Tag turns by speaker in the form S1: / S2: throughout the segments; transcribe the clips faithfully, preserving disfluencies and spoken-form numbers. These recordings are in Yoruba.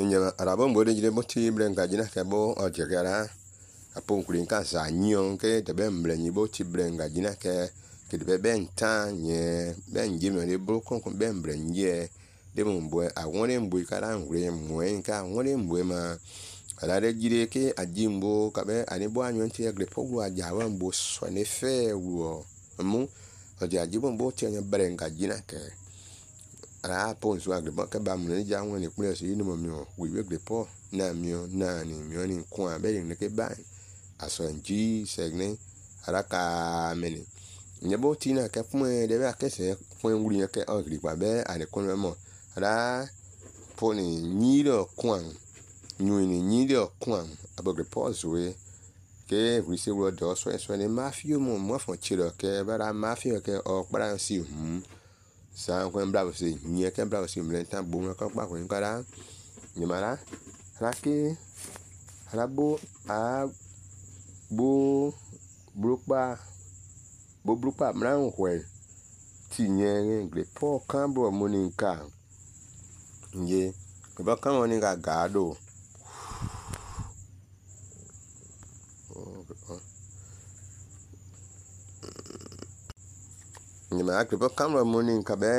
S1: Nya arabon bo de jide boti brenga jina ke bo o jegara apon kulin ka za nyon ke de ben brenyi boti brenga jina ke ke de ben tan nye ben jime de bo kon kon ben brenye de mo bo awon mbo kala ngre mo en ka won mbo ma ala de jide ke ajimbo ka be ani bo anyon ti egre po wa jawa mbo so ne fe wo mu o ja jibo mbo ti nya brenga jina ke ara pon so agre ba ka ba mu ni ja won ni pure so yinu mo mi o wi we gre po na mi o na ni mi o ni kun abe ni ke ba aso nji segne ara ka meni nyebo ti na ke fun e de ba ke se fun wuri ke o gre pa be ani kun mo ara pon ni ni do kun nyu ni ni do kun abo gre po so we ke wi se wo do so so ni mafio mo mo fon chiro ke bara mafio ke o para si hm sa ko bravo si nye ke bravo si mlenta bo na ka pa ko nkara ni mara raki rabo a bo brokpa bo brokpa mran hwe ti nye ngre po kan bro mo ni nka nje ko ba kan woni ga gado ni ma ke ba kan ro mo ni nka be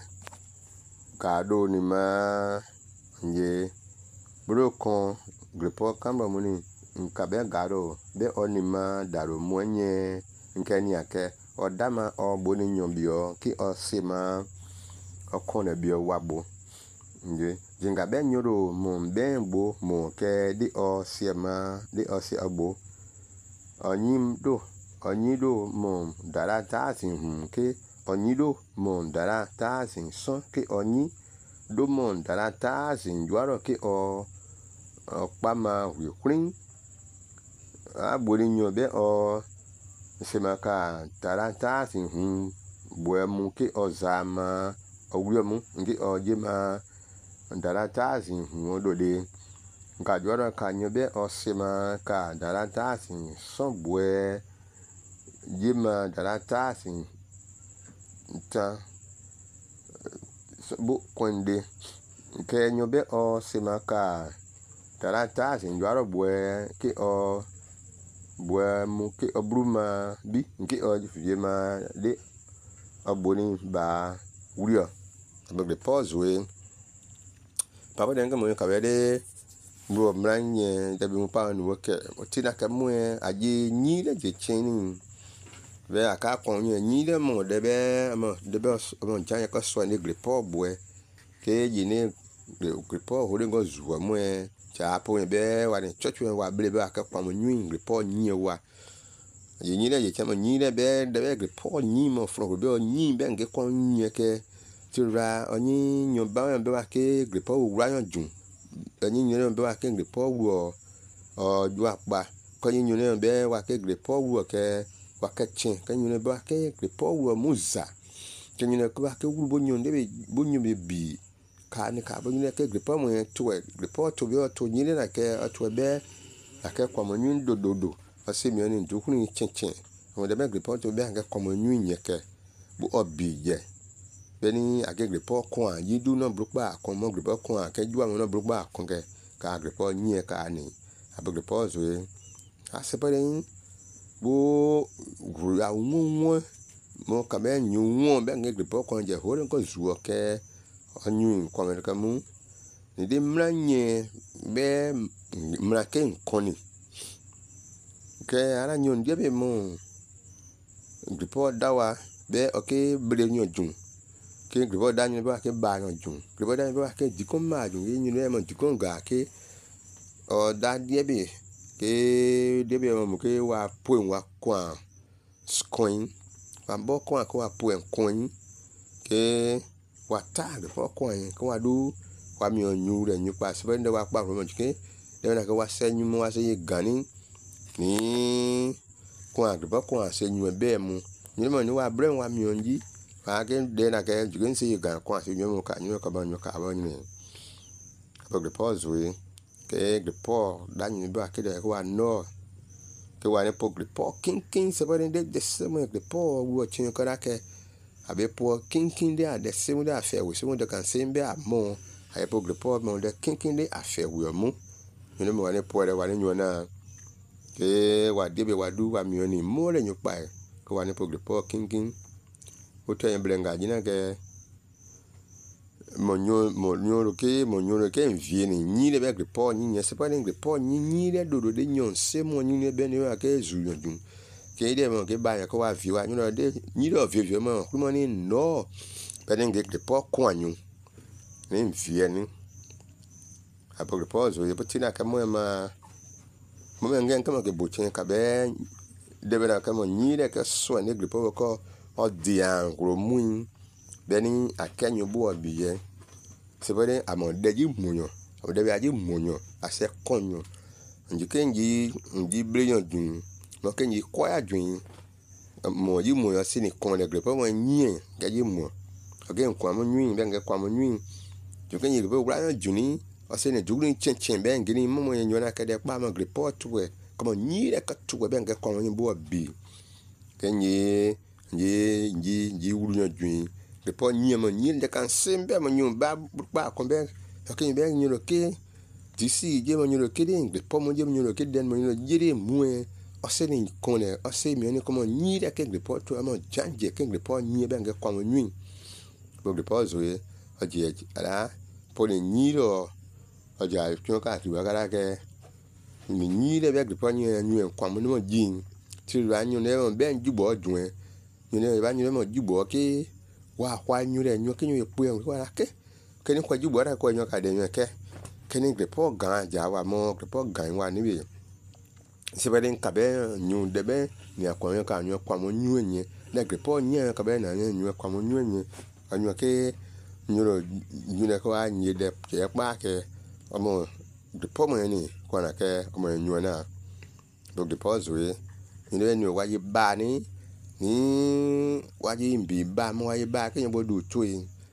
S1: gado ni ma nje brokon grepo kan ro mo ni nka be gado be oni ma daro mo nye nkeni ake odama o boni nyombio ki o sima okone bio wabo nje jinga be nyoro mo be gbo mo ke di o sima di o si agbo onyim do onyido mo dara tasin hum ke onyido mo dara tasin son ke onyi do mo dara tasin juaro ke o opama wi krin abori nyo be o semaka dara tasin hum boemu ke ozama owuemu ngi ojema dara tasin hum odode nka juaro ka nyo be o semaka dara tasin son bue jima dara tasin ta bu konde ke nyobe o semaka dara tasin juaro bue ke o bue mu ke obruma bi nke o jima de oboni ba urio abegre pause we papa denga mo ka wede bro mranye dabi mu pa nu woke otina ka mu aje nyi de je cheni ve aka kon yin nyi de mo de be mo de be mo jan ko so ni grepo boe ke ji ni grepo ho de go zuwa mo e cha po be wa ni chochu wa ble be aka pa mo nyi grepo nyi wa je nyi de je chama nyi de be de be grepo nyi mo fro be nyi be nge kon nyi ke tura onyi nyo ba be wa ke grepo wa yan jun onyi nyi be wa ke grepo wo o ju apa ko nyi nyi be wa ke grepo wo ke wakachin kanyune ba ke grepo wo muza kanyune ko ba ke wu bonyo de bonyo be bi ka ni ka bonyo ke grepo mo to e grepo to be to nyine na ke to be na ke kwa monyu dododo asemi oni ndukuni chinchin mo de be grepo to be ke kwa monyu nyeke bu obi je beni age grepo ko an yidu no brokpa ko mo grepo ko an ke ju am no brokpa ko ke ka grepo nye ka ni abe grepo zo e asepare bo gura wonwo mo ka be nyu won be nge grepo kon je ho ko zuo ke onyu ko me ka mu ni de mranye be mrake nkoni ke ara nyu ndie be mo grepo dawa be oke bre nyu jun ke grepo da nyu ba ke ba nyu jun grepo da nyu ba ke dikon ma jun nyu ne mo dikon ga ke o da die be ke debe mo ke wa poin wa kwa coin wa bo kwa kwa poin coin ke wa tag for coin ko wa du wa mi onyu re nyu pa se ndo wa pa mo ke de na ke wa se nyu mo wa se gani ni kwa gbo kwa se nyu be mu ni mo ni wa brain wa mi onji wa ke de na ke ju se gan kwa se nyu mo ka nyu ka ba nyu ka ba ni ko de pause we ke grepo danyi ba ke de wa no ke wa ne po grepo king king se ba de de se mo grepo wo chin ko da ke abe po king king de ade se mo da fe wo se mo de kan se be amo ai po gripo mo de kinkin de afe wi mu ni mo wa ni po re wa ni nyu na ke wa de be wa du wa mi oni mo le nyu pa ko wa ni po gripo kinkin o te blenga jina ke mo nyu mo nyu ke mo nyu ke vie ni ni le be gripo ni ni se pa ni gripo ni ni le do do de nyon se mo ni ne be ni wa ke zu yun ke de mo ke ba ya ko wa vi wa nyu de ni do vie vie mo ko mo ni no be ni gripo ko anyu ni vie ni apo gripo zo ye patina ka mo ma mo ngen kama ke buchen ka be de be na ka mo ni le ka so ni gripo ko o dian gro mu beni akenyo bo biye sebere amode ji munyo amode bi aji munyo ase konyo nji kenji nji bleyon dun no kenji kwaya dun mo ji munyo sini kon le grepo mo nyin gaji mo again kwa mo nyin benga kwa mo nyin jo kenji grepo bra juni ase ne jugrin chenchen ben gini mo mo nyo na kede pa mo grepo tuwe como nyin le ka tuwe benga kwa mo bo bi kenji nji nji nji wulu dun le po nyema nyil de kan sembe mo nyum ba ba ko be ke be nyulo ke disi je mo nyulo ke de le po mo je mo nyulo ke den mo nyulo jiri mue o se ni kone o se mi ni como nyil de ke le po to mo janje ke le po nyi be nge kwa mo nyi bo le po zo ye o je ala po le nyilo o ja tun ka ti wa gara ke mi nyi de be le po nyi nyi kwa mo no jin ti ra nyu ne mo be njubo dun nyu ne ba nyu mo jubo ke wa kwa nyure nyo kinyo epuye wa ke keni kwa jubo ra kwa nyo ka de nyo ke keni grepo gan ja wa mo grepo gan wa ni bi se ba den ka be nyu de be ni akwa nyo ka nyo kwa mo nyu enye na grepo nye ka be na nyu kwa mo nyu enye anyo ke nyuro nyu ne ko a nyi de ke pa ke omo grepo mo ni kwa na ke omo nyu na do grepo zoe ni le nyu wa yi ba ni ni waji mbi ba mo waji ba ke bo du tu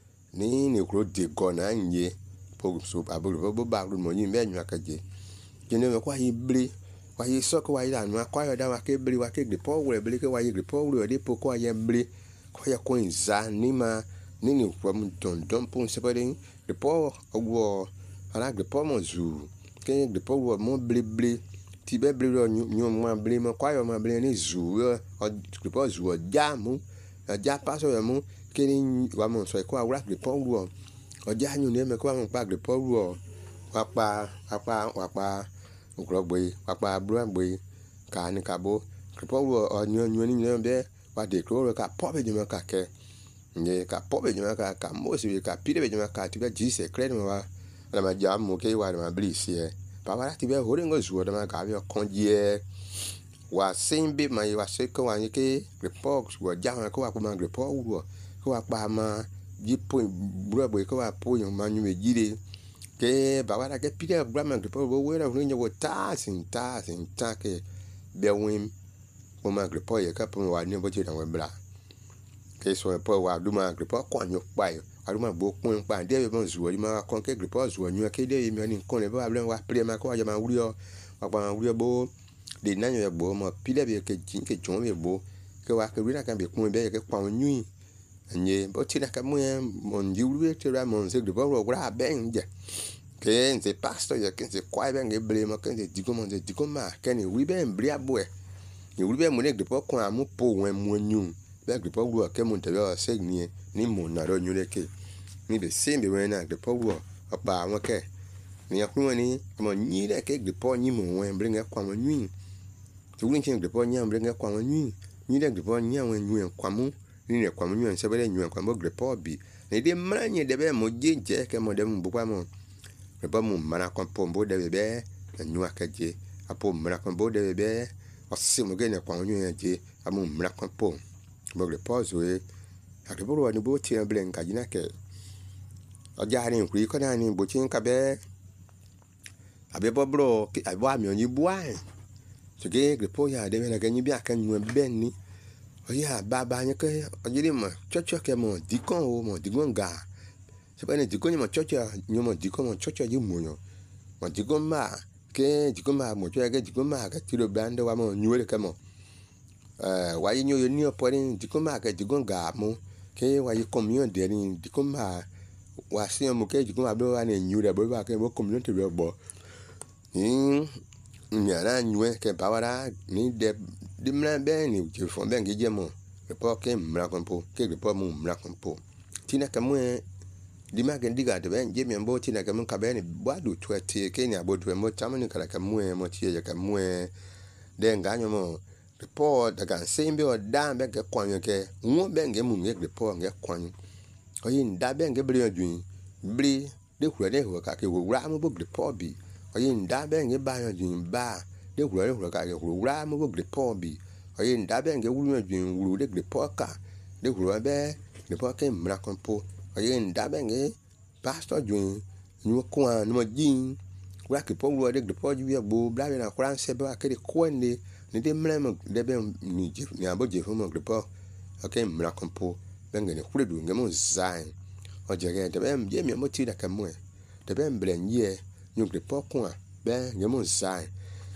S1: ni ni kro de gona nye po so abulu bo ba lu mo yin be nyu akaje kini me kwa yi bli wa yi so ko wa yi anu akwa yo da wa ke bli wa ke de po we bli ke wa yi po we de po ko ya bli ko ya ko nza ni ma ni ni from don don po se pa de de po ogwo ala de po mo zu ke de po wo mo bli bli ti be bli ro nyu mo bli mo kwa yo ma bli ni zu o gripo zu o jamu o ja paso yo mu kini wa mo so ko awra gripo ru o ja nyu ne me ko mo pa gripo ru o wa pa wa pa wa pa ngro gbe wa pa bru gbe ka ni ka bo gripo ru o nyu nyu ni ne be wa de kro ka po be juma ka ke nge ka po be juma ka ka mo si ka pi be juma ka ti be ji se kre mo wa la ma ja mo ke wa ma bli si e pa wa ti be ho ngo zu o da ma ka bi o konje wa simbi ma wa se ko wa ni ke report wo ja ko wa ko ma report wo ko wa pa ma ji po bro bo ko wa po yo ma nyu me jire ke ba wa ke pi ke bra ma report wo we ra ni wo ta sin ta sin ta ke be win ko ma report ye ka po wa ni bo ji da we bra ke so po wa du ma report ko anyo pa yo aru ma bo kun pa de be mo zu wo ma kon ke report zu wo nyu ke de mi ni kon le ba bla wa pre ma ko wa ja ma wuri o wa pa wuri bo de nanyo ya bo mo pile be ke jin ke jon be bo ke wa ke rina kan be kun be ke kwa nyu nye bo ti na ka mo mo ndiwu te ra mo se de bo ro gra ben je ke nze pastor ya ke nze kwa be nge ble mo ke nze digo mo nze digo ma ke ni wi be mbri abo e ni wi be mo ne de bo kun amu po wen mo nyu be de bo ro ke mo te be se ni ni mo na ro nyu le ke ni be se be wen na de bo ro opa won ke ni akun ni mo nyi le ke de bo nyi mo wen bre nge kwa mo nyu tu rin chen de po nyam bre nge kwa mo nyu nyi de po nyam wen nyu kwa mu ni ne kwa mo nyu se be nyu kwa mo de po bi ni de mra nyi de be mo je je ke mo de mu bu kwa mo de po mu mara kon po bo de be nyu akaje apo mra kon bo de be o se mo ge ne kwa mo nyu je amu mra kon po bo de po zo e akebo ro ni bo ti ble nka jina ke o ja rin ku ko na ni bo chin ka be abe bo bro ki abo mi onyi bua so ge gripo ya de na ganyi bi aka nyu ben ni o ya baba nya ke o jiri mo chocho ke mo dikon o mo digon ga se ba ni dikon mo chocho nyu mo dikon mo chocho ji mo yo mo digon ma ke digon ma mo chocho ke digon ma ka tiro bande wa mo nyu le ke mo eh wa yi nyu ni o po ni digon ma ke digon ga mo ke wa yi komion de ni digon ma wa si mo ke ju ko abo wa na nyu re bo ba ke bo community be bo ni mi ara nyu e ke ba wa ni de de mra be ni je fo be nge je mo le po ke mra kon po ke le po mo mra kon po tina ka mo di ma ke diga de ben je mi mbo tina ka mo ka be ni ba du twete ke ni abo du mo chamo ni kala ka mo mo tie ya ka mo de nga nyo mo le po da kan se mbe o da be ke kwan ke wo be nge mu nge le po nge kwan o yin da be nge bri odwin bri de hura de hura ka ke wo ra mo bo le po bi o yin da be nge ba odwin ba de hura de hura ka ke wo ra mo bo le po bi o yin da be nge wuru odwin wuru de le po ka de hura be le po ke mra kon po o yin da be nge pastor odwin nyu kwa no jin wa ke po wo de le po ju ya bo bla be na kran se ba ke de kwende ni de mra mo de be ni je ni abo je fo mo le po o ke mra kon po be nge ne hura du nge mo zain o je ge de be je mi mo ti da ka mo de be mbre nye nyu le po kwa be nge mo zain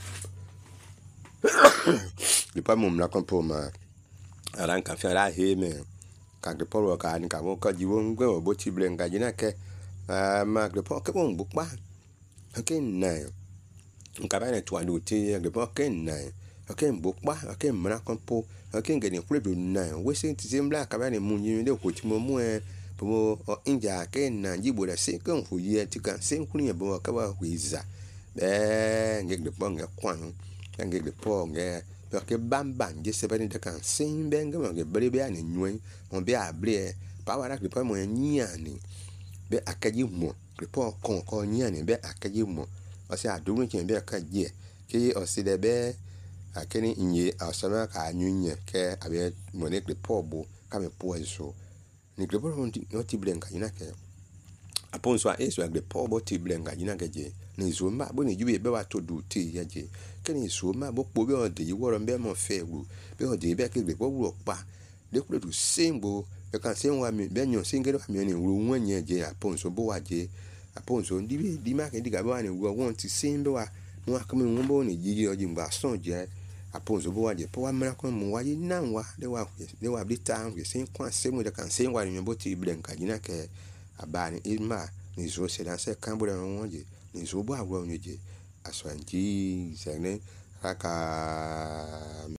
S1: le pa mo mra kon po ma aran ka fi ara he me ka de po ro ka ni ka mo ka ji wo ngwe o bo ti bre nga ji na ke ma le po ke mo bu pa ke na nka ba ne to adu ti le po ke na ke mbu pa ke mra kon po ke nge ni hura du na we se ti zembla ka ba ne mu nyi de ko ti mo mu e bo o inja ke na jibo da se kan hu ye ti kan se nkunu ye bo ka ba huiza be nge le po nge kwan nge le po nge ke bamba nge se ba ni da kan se be nge mo nge bre be ani nyu mo be abre pa wa le po mo nyi ani be akaji mo le po kon ko nyi ani be akaji mo o se aduru ke be ka je ke o se de be akeni nyi asama ka nyu nye ke abe mo ne le po bo ka me po eso ni gbe bo no ti blenga ina ke apon so a eso gbe po bo ti blenga ina ke je ni zo ma bo ni jube be wa to du ti ya je ke ni so ma bo po be o de yiwo ro be mo fe wu be o de be ke gbe bo wu pa de ku du sembo e kan se wa mi be nyo singere wa mi ni wu won nye je apon so bo wa je apon so ndi be di ma ke diga bo wa ni wu won ti sembo wa no akome won bo ni ji o ji ngba son je aponzo bo waje po wa mra kon mu waje nanwa de wa de wa blita nge sin kwa se mu de kan se wa ni bo ti blenka jina ke abani ilma ni zo se dan se kan bo de won je ni zo bo agwo nje aso anji se ne kaka